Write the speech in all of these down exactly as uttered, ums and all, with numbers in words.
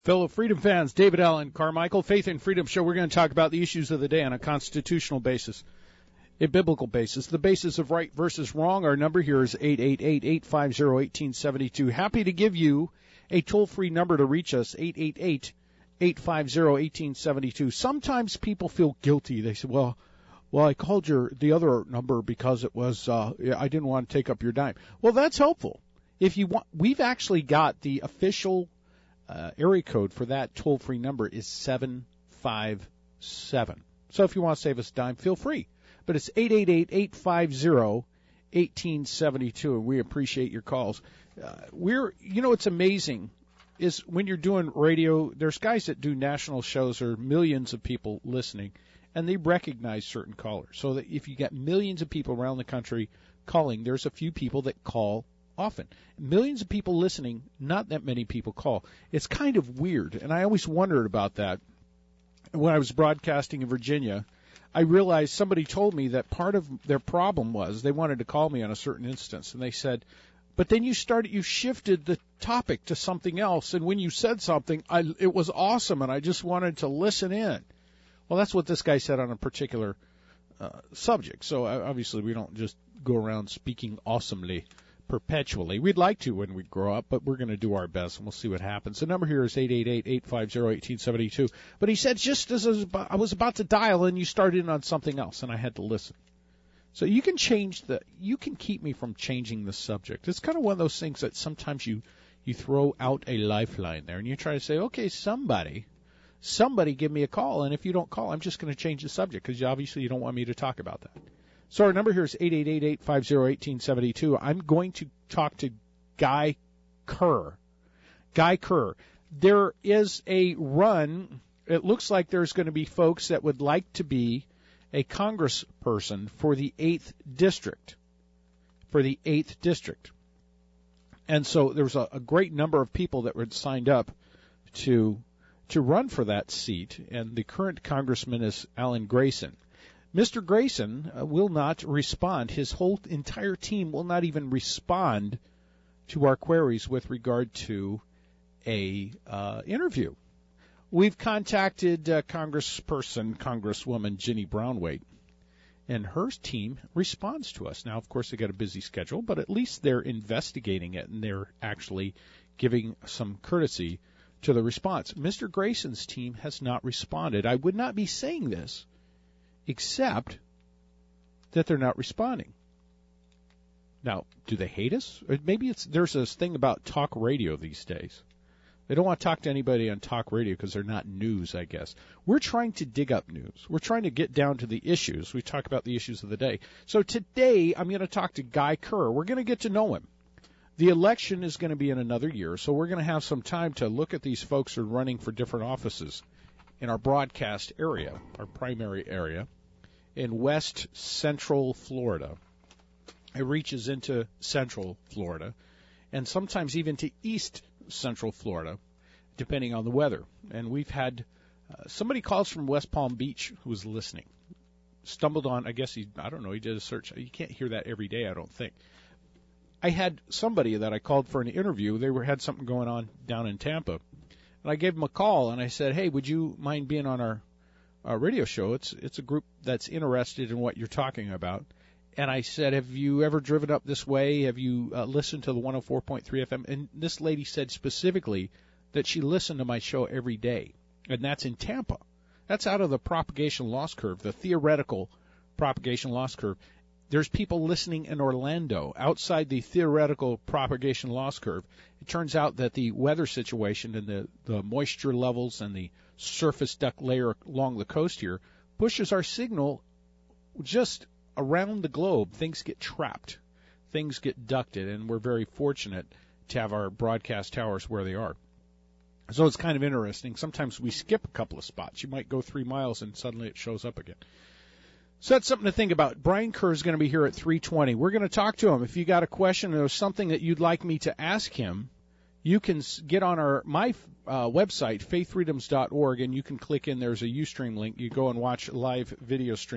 Fellow Freedom fans, David Allen Carmichael, Faith and Freedom Show. We're going to talk about the issues of the day on a constitutional basis, a biblical basis, the basis of right versus wrong. Our number here is eight eight eight, eight five zero, one eight seven two. Happy to give you a toll-free number to reach us, eight eight eight, eight five zero, one eight seven two. Sometimes people feel guilty. They say, well, well, I called your the other number because it was uh, I didn't want to take up your dime. Well, that's helpful. If you want, we've actually got the official Uh, area code for that toll-free number is seven five seven. So if you want to save us a dime, feel free. But it's eight eight eight, eight five zero, one eight seven two, and we appreciate your calls. Uh, we're, you know, what's amazing is when you're doing radio, there's guys that do national shows or millions of people listening, and they recognize certain callers. So that if you get millions of people around the country calling, there's a few people that call often. Millions of people listening, not that many people call. It's kind of weird, and I always wondered about that. When I was broadcasting in Virginia, I realized somebody told me that part of their problem was they wanted to call me on a certain instance, and they said, but then you started, you shifted the topic to something else, and when you said something, I, it was awesome, and I just wanted to listen in. Well, that's what this guy said on a particular uh, subject, so uh, obviously we don't just go around speaking awesomely perpetually. We'd like to when we grow up, but we're going to do our best, and we'll see what happens. The number here is eight eight eight, eight five zero, one eight seven two. But he said just as I was, about, I was about to dial, and you started in on something else, and I had to listen. So you can change the, you can keep me from changing the subject. It's kind of one of those things that sometimes you, you throw out a lifeline there, and you try to say, okay, somebody, somebody give me a call, and if you don't call, I'm just going to change the subject, because obviously you don't want me to talk about that. So our number here is eight eight eight, eight five zero, one eight seven two. I'm going to talk to Guy Kerr. Guy Kerr. There is a run. It looks like there's going to be folks that would like to be a congressperson for the eighth District. For the eighth District. And so there's a, a great number of people that were signed up to to run for that seat. And the current congressman is Alan Grayson. Mister Grayson uh, will not respond. His whole entire team will not even respond to our queries with regard to a uh, interview. We've contacted uh, Congressperson, Congresswoman Ginny Brownwaite, and her team responds to us. Now, of course, they got a busy schedule, but at least they're investigating it, and they're actually giving some courtesy to the response. Mister Grayson's team has not responded. I would not be saying this except that they're not responding. Now, do they hate us? Or maybe it's there's this thing about talk radio these days. They don't want to talk to anybody on talk radio because they're not news, I guess. We're trying to dig up news. We're trying to get down to the issues. We talk about the issues of the day. So today I'm going to talk to Guy Kerr. We're going to get to know him. The election is going to be in another year, so we're going to have some time to look at these folks who are running for different offices in our broadcast area, our primary area, in west central Florida. It reaches into central Florida and sometimes even to east central Florida, depending on the weather. And we've had uh, somebody calls from West Palm Beach who was listening. Stumbled on, I guess he, I don't know, he did a search. You can't hear that every day, I don't think. I had somebody that I called for an interview. They were had something going on down in Tampa. And I gave them a call, and I said, hey, would you mind being on our, our radio show? It's it's a group that's interested in what you're talking about. And I said, have you ever driven up this way? Have you uh, listened to the one oh four point three F M? And this lady said specifically that she listened to my show every day, and that's in Tampa. That's out of the propagation loss curve, the theoretical propagation loss curve. There's people listening in Orlando outside the theoretical propagation loss curve. It turns out that the weather situation and the, the moisture levels and the surface duct layer along the coast here pushes our signal just around the globe. Things get trapped. Things get ducted, and we're very fortunate to have our broadcast towers where they are. So it's kind of interesting. Sometimes we skip a couple of spots. You might go three miles and suddenly it shows up again. So that's something to think about. Brian Kerr is going to be here at three twenty. We're going to talk to him. If you got a question or something that you'd like me to ask him, you can get on our my uh, website, faith freedoms dot org, and you can click in. There's a Ustream link. You go and watch a live video stream,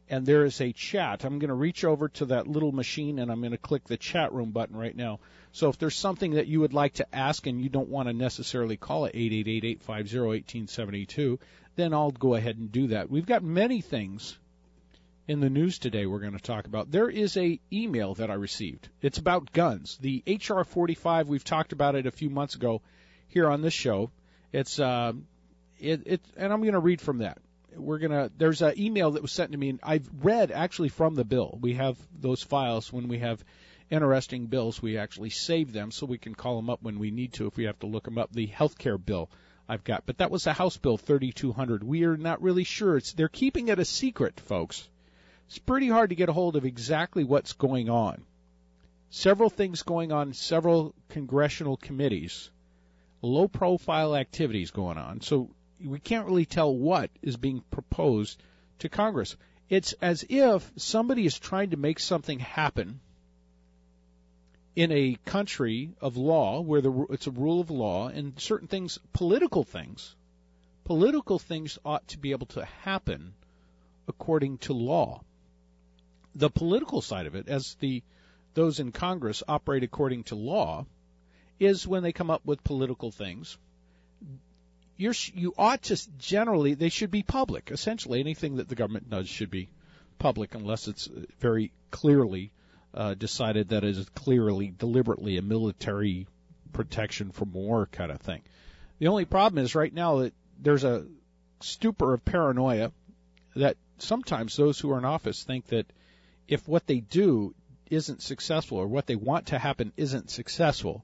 and there is a chat. I'm going to reach over to that little machine, and I'm going to click the chat room button right now. So if there's something that you would like to ask and you don't want to necessarily call it eight eight eight, eight five zero, one eight seven two, then I'll go ahead and do that. We've got many things in the news today we're going to talk about. There is a email that I received. It's about guns. The H R forty-five, we've talked about it a few months ago here on this show. It's uh, it, it and I'm going to read from that. We're gonna. There's an email that was sent to me, and I've read actually from the bill. We have those files when we have interesting bills. We actually save them so we can call them up when we need to if we have to look them up. The health care bill I've got, but that was a House Bill thirty-two hundred. We are not really sure. It's they're keeping it a secret, folks. It's pretty hard to get a hold of exactly what's going on. Several things going on, several congressional committees, low-profile activities going on. So we can't really tell what is being proposed to Congress. It's as if somebody is trying to make something happen in a country of law where the, it's a rule of law, and certain things, political things, political things ought to be able to happen according to law. The political side of it, as the those in Congress operate according to law, is when they come up with political things. You're, you ought to generally, they should be public. Essentially, anything that the government does should be public unless it's very clearly uh, decided that it is clearly, deliberately a military protection from war kind of thing. The only problem is right now that there's a stupor of paranoia that sometimes those who are in office think that if what they do isn't successful or what they want to happen isn't successful,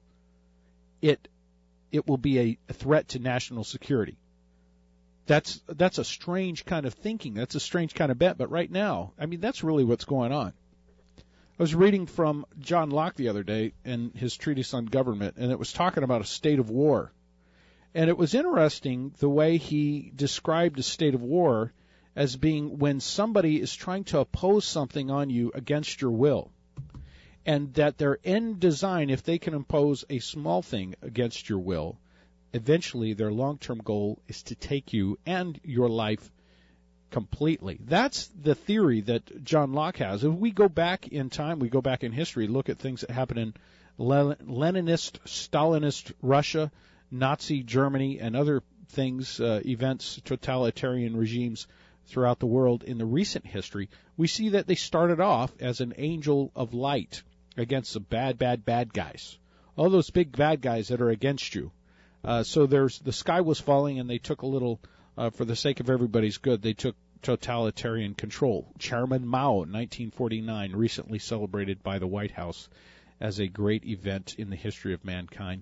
it it will be a, a threat to national security. That's that's a strange kind of thinking. That's a strange kind of bet. But right now, I mean, that's really what's going on. I was reading from John Locke the other day in his treatise on government, and it was talking about a state of war. And it was interesting the way he described a state of war as being when somebody is trying to oppose something on you against your will, and that their end design, if they can impose a small thing against your will, eventually their long-term goal is to take you and your life completely. That's the theory that John Locke has. If we go back in time, we go back in history, look at things that happened in Leninist, Stalinist Russia, Nazi Germany, and other things, uh, events, totalitarian regimes throughout the world in the recent history, we see that they started off as an angel of light against the bad, bad, bad guys. All those big bad guys that are against you. Uh, so there's the sky was falling, and they took a little, uh, for the sake of everybody's good, they took totalitarian control. Chairman Mao, nineteen forty-nine, recently celebrated by the White House as a great event in the history of mankind,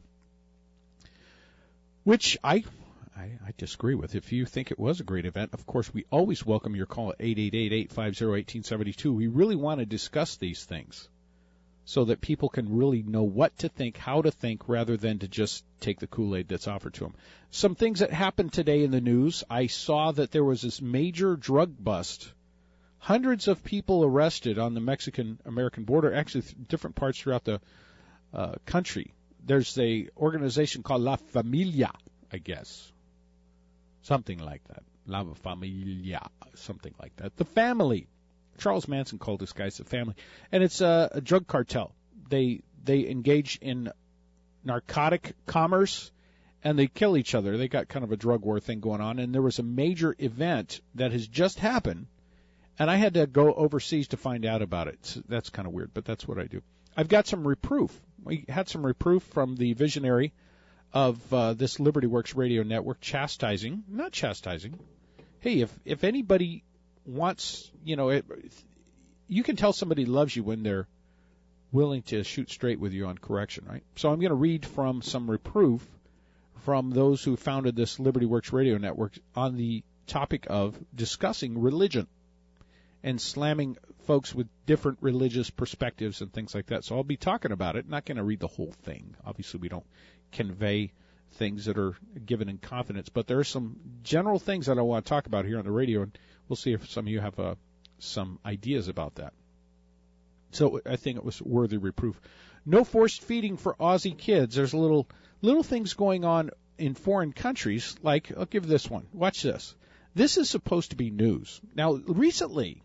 which I I, I disagree with. If you think it was a great event, of course, we always welcome your call at eight eight eight, eight five zero, one eight seven two. We really want to discuss these things so that people can really know what to think, how to think, rather than to just take the Kool-Aid that's offered to them. Some things that happened today in the news, I saw that there was this major drug bust. Hundreds of people arrested on the Mexican-American border, actually different parts throughout the uh, country. There's a organization called La Familia, I guess. Something like that. La Familia, something like that. The family. Charles Manson called this guy the family. And it's a, a drug cartel. They they engage in narcotic commerce, and they kill each other. They got kind of a drug war thing going on. And there was a major event that has just happened, and I had to go overseas to find out about it. So that's kind of weird, but that's what I do. I've got some reproof. We had some reproof from the visionary of uh, this Liberty Works radio network, chastising, not chastising. Hey, if if anybody wants, you know, it, you can tell somebody loves you when they're willing to shoot straight with you on correction, right? So I'm going to read from some reproof from those who founded this Liberty Works radio network on the topic of discussing religion and slamming folks with different religious perspectives and things like that. So I'll be talking about it. Not going to read the whole thing. Obviously, we don't convey things that are given in confidence, but there are some general things that I want to talk about here on the radio, and we'll see if some of you have uh, some ideas about that. So I think it was worthy reproof. No forced feeding for Aussie kids. There's little little things going on in foreign countries, like, I'll give this one. Watch this. This is supposed to be news. Now, recently,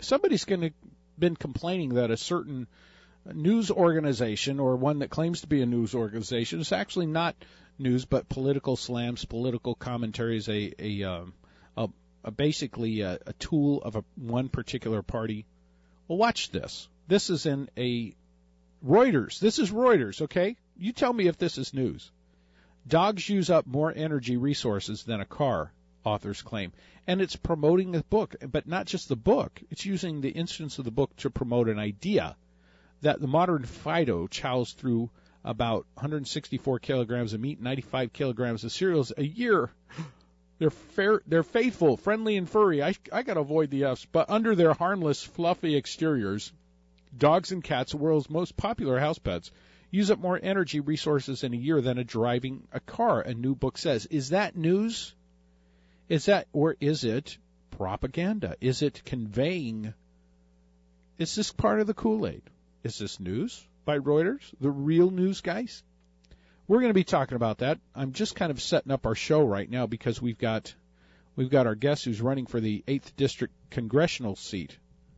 somebody's going to been complaining that a certain news organization, or one that claims to be a news organization, is actually not news but political slams, political commentaries, a a, um, a, a basically a, a tool of a one particular party. Well, watch this. This is in a Reuters. This is Reuters, okay? You tell me if this is news. Dogs use up more energy resources than a car, authors claim. And it's promoting the book, but not just the book. It's using the instance of the book to promote an idea that the modern Fido chows through about one hundred sixty-four kilograms of meat, ninety-five kilograms of cereals a year. They're fair, they're faithful, friendly, and furry. I, I got to avoid the F's, but under their harmless, fluffy exteriors, dogs and cats, the world's most popular house pets, use up more energy resources in a year than a driving a car, a new book says. Is that news? Is that, or is it propaganda? Is it conveying? Is this part of the Kool-Aid? Is this news by Reuters? The real news guys? We're going to be talking about that. I'm just kind of setting up our show right now because we've got we've got our guest who's running for the eighth District congressional seat,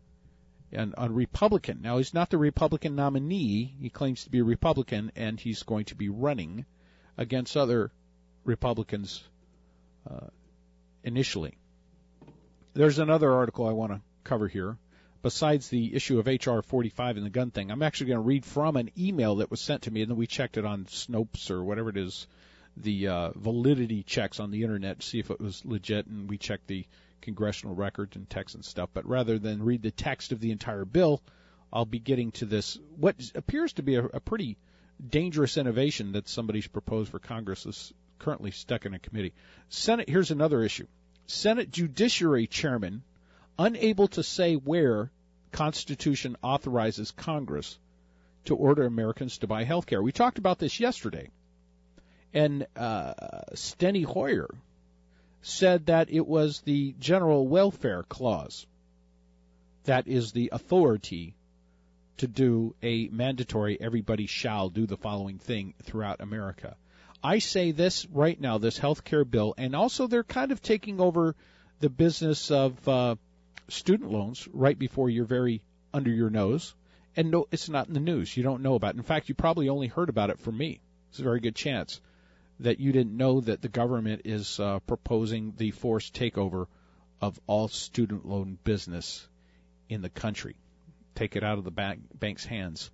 and a Republican. Now, he's not the Republican nominee. He claims to be a Republican, and he's going to be running against other Republicans uh, initially. There's another article I want to cover here. Besides the issue of H R forty-five and the gun thing, I'm actually going to read from an email that was sent to me, and then we checked it on Snopes or whatever it is, the uh, validity checks on the Internet to see if it was legit, and we checked the congressional records and text and stuff. But rather than read the text of the entire bill, I'll be getting to this, what appears to be a, a pretty dangerous innovation that somebody's proposed for Congress is currently stuck in a committee. Senate, here's another issue. Senate Judiciary Chairman unable to say where Constitution authorizes Congress to order Americans to buy health care. We talked about this yesterday. And uh, Steny Hoyer said that it was the General Welfare Clause that is the authority to do a mandatory everybody shall do the following thing throughout America. I say this right now, this health care bill, and also they're kind of taking over the business of uh, student loans right before your very under your nose, and no, it's not in the news. You don't know about it. In fact, you probably only heard about it from me. It's a very good chance that you didn't know that the government is uh, proposing the forced takeover of all student loan business in the country. Take it out of the bank, bank's hands.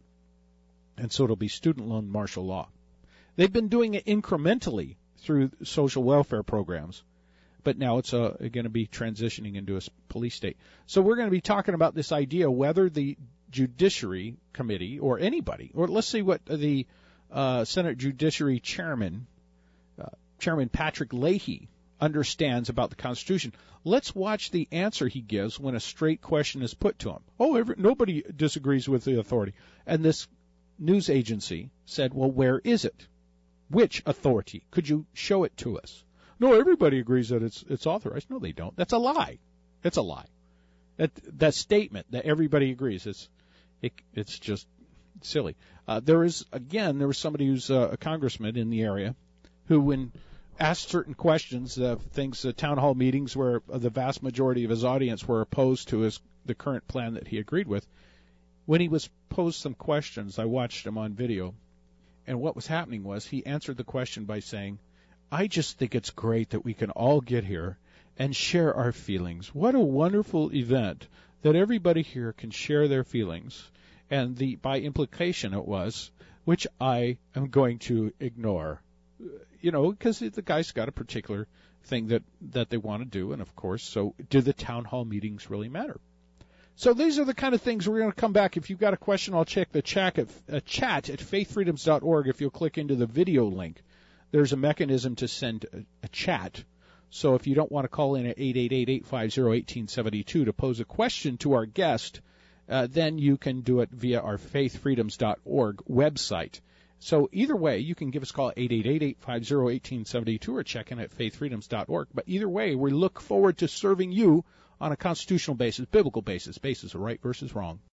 And so it'll be student loan martial law. They've been doing it incrementally through social welfare programs, but now it's uh, going to be transitioning into a police state. So we're going to be talking about this idea whether the Judiciary Committee or anybody, or let's see what the uh, Senate Judiciary Chairman, uh, Chairman Patrick Leahy, understands about the Constitution. Let's watch the answer he gives when a straight question is put to him. Oh, every, nobody disagrees with the authority. And this news agency said, well, where is it? Which authority? Could you show it to us? No, everybody agrees that it's it's authorized. No, they don't. That's a lie. It's a lie. That that statement that everybody agrees, it's it, it's just silly. Uh, there is, again, there was somebody who's uh, a congressman in the area who, when asked certain questions, uh, things, uh, town hall meetings where the vast majority of his audience were opposed to his the current plan that he agreed with, when he was posed some questions, I watched him on video, and what was happening was he answered the question by saying, I just think it's great that we can all get here and share our feelings. What a wonderful event that everybody here can share their feelings. And the by implication it was, which I am going to ignore. You know, because the guy's got a particular thing that, that they want to do. And, of course, so do the town hall meetings really matter? So these are the kind of things we're going to come back. If you've got a question, I'll check the chat at, uh, chat at faith freedoms dot org. If you'll click into the video link, there's a mechanism to send a, a chat. So if you don't want to call in at eight eight eight, eight five zero, one eight seven two to pose a question to our guest, uh, then you can do it via our faith freedoms dot org website. So either way, you can give us a call at eight eight eight, eight five zero, one eight seven two or check in at faith freedoms dot org. But either way, we look forward to serving you on a constitutional basis, biblical basis, basis of right versus wrong.